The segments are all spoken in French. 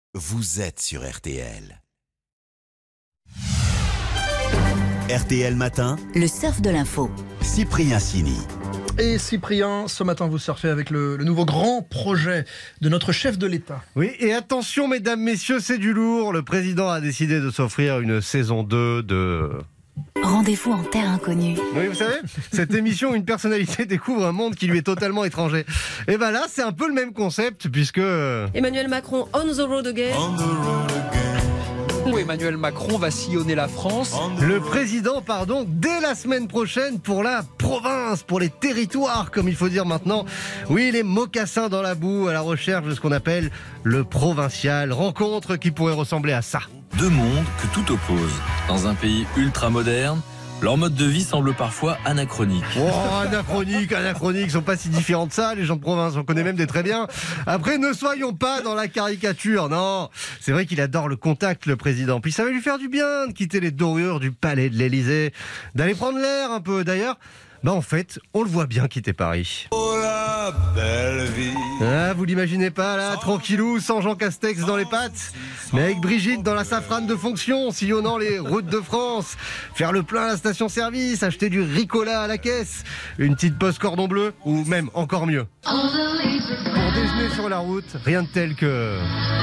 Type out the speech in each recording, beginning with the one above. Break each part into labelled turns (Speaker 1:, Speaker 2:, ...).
Speaker 1: Vous êtes sur RTL. RTL Matin,
Speaker 2: le surf de l'info.
Speaker 1: Cyprien Sini.
Speaker 3: Et Cyprien, ce matin vous surfez avec le nouveau grand projet de notre chef de l'État.
Speaker 4: Oui, et attention mesdames, messieurs, c'est du lourd. Le président a décidé de s'offrir une saison 2 de...
Speaker 2: Rendez-vous en terre inconnue.
Speaker 4: Oui, vous savez, cette émission, une personnalité découvre un monde qui lui est totalement étranger. Et ben là, c'est un peu le même concept, puisque...
Speaker 5: Emmanuel Macron on the road again.
Speaker 6: Où Emmanuel Macron va sillonner la France.
Speaker 4: Le président part donc dès la semaine prochaine pour la province, pour les territoires, comme il faut dire maintenant. Oui, les mocassins dans la boue, à la recherche de ce qu'on appelle le provincial. Rencontre qui pourrait ressembler à ça.
Speaker 7: Deux mondes que tout oppose. Dans un pays ultra moderne, leur mode de vie semble parfois anachronique.
Speaker 4: Oh, anachronique, ils sont pas si différents de ça, les gens de province, on connaît même des très bien. Après, ne soyons pas dans la caricature, non. C'est vrai qu'il adore le contact, le président. Puis ça va lui faire du bien de quitter les dorures du palais de l'Élysée, d'aller prendre l'air un peu. D'ailleurs, en fait, on le voit bien quitter Paris.
Speaker 8: Oh la belle vie.
Speaker 4: Ah, vous l'imaginez pas là, tranquillou, sans Jean Castex dans les pattes, mais avec Brigitte dans la safrane de fonction, sillonnant les routes de France, faire le plein à la station-service, acheter du Ricola à la caisse, une petite poste cordon bleu, ou même encore mieux. Pour déjeuner sur la route, rien de tel que...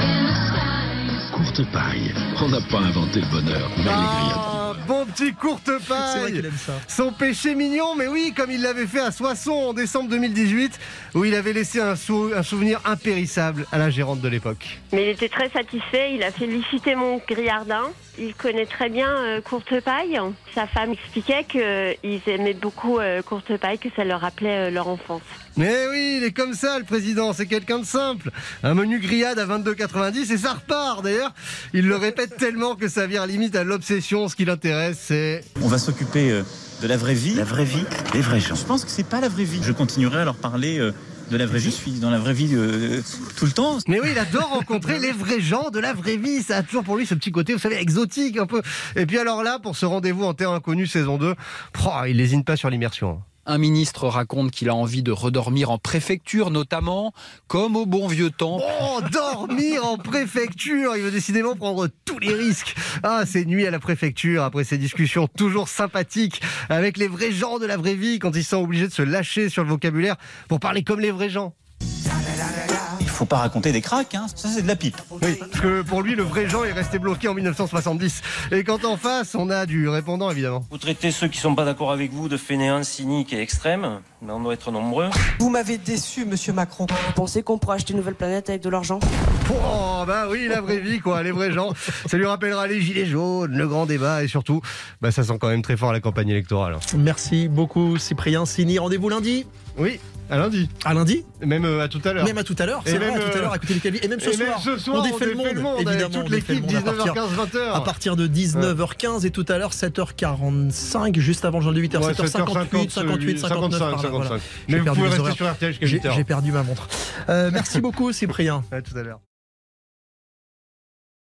Speaker 9: Courte paille. On n'a pas inventé le bonheur, mais les grillades.
Speaker 4: Bon petit courte paille.
Speaker 3: C'est vrai qu'il aime ça.
Speaker 4: Son péché mignon, mais oui, comme il l'avait fait à Soissons en décembre 2018, où il avait laissé un souvenir impérissable à la gérante de l'époque.
Speaker 10: Mais il était très satisfait, il a félicité mon grillardin. Il connaît très bien Courte Paille. Sa femme expliquait qu'ils aimaient beaucoup Courte Paille, que ça leur rappelait leur enfance.
Speaker 4: Mais oui, il est comme ça le président, c'est quelqu'un de simple. Un menu grillade à 22,90 et ça repart. D'ailleurs, il le répète tellement que ça vire limite à l'obsession. Ce qui l'intéresse, c'est...
Speaker 11: On va s'occuper de la vraie vie.
Speaker 9: La vraie vie, les vrais gens.
Speaker 11: Je pense que c'est pas la vraie vie. Je continuerai à leur parler de la vraie vie. Je suis dans la vraie vie tout le temps.
Speaker 4: Mais oui, il adore rencontrer les vrais gens de la vraie vie. Ça a toujours pour lui ce petit côté, vous savez, exotique un peu. Et puis alors là, pour ce rendez-vous en terre inconnue saison 2, il lésine pas sur l'immersion.
Speaker 6: Un ministre raconte qu'il a envie de redormir en préfecture, notamment, comme au bon vieux temps.
Speaker 4: Oh, dormir en préfecture. Il veut décidément prendre tous les risques. Ah, ces nuits à la préfecture, après ces discussions toujours sympathiques avec les vrais gens de la vraie vie, quand ils sont obligés de se lâcher sur le vocabulaire pour parler comme les vrais gens.
Speaker 11: Il faut pas raconter des cracks, hein. Ça c'est de la pipe.
Speaker 4: Oui, parce que pour lui, le vrai Jean est resté bloqué en 1970. Et quand en face, on a du répondant, évidemment.
Speaker 12: Vous traitez ceux qui sont pas d'accord avec vous de fainéants, cyniques et extrêmes, mais on doit être nombreux.
Speaker 5: Vous m'avez déçu, monsieur Macron. Vous pensez qu'on pourra acheter une nouvelle planète avec de l'argent?
Speaker 4: Oh, oui, la vraie vie, quoi, les vrais gens. Ça lui rappellera les gilets jaunes, le grand débat et surtout, ça sent quand même très fort la campagne électorale.
Speaker 3: Merci beaucoup Cyprien Sini. Rendez-vous lundi.
Speaker 4: Oui, à lundi.
Speaker 3: À lundi.
Speaker 4: Même à tout à l'heure.
Speaker 3: Même à tout à l'heure, c'est vrai, à tout à l'heure, à côté de Calvi. Et même ce soir, on défait le monde, évidemment.
Speaker 4: Toute l'équipe, 19h15, 20h.
Speaker 3: À partir de 19h15 et tout à l'heure, 7h45, juste avant le journal de 8h, 7h58, 58, 59.
Speaker 4: 55. Mais vous pouvez rester sur RTL jusqu'à 8h.
Speaker 3: J'ai perdu ma montre. Merci beaucoup Cyprien.
Speaker 4: À tout à l'heure.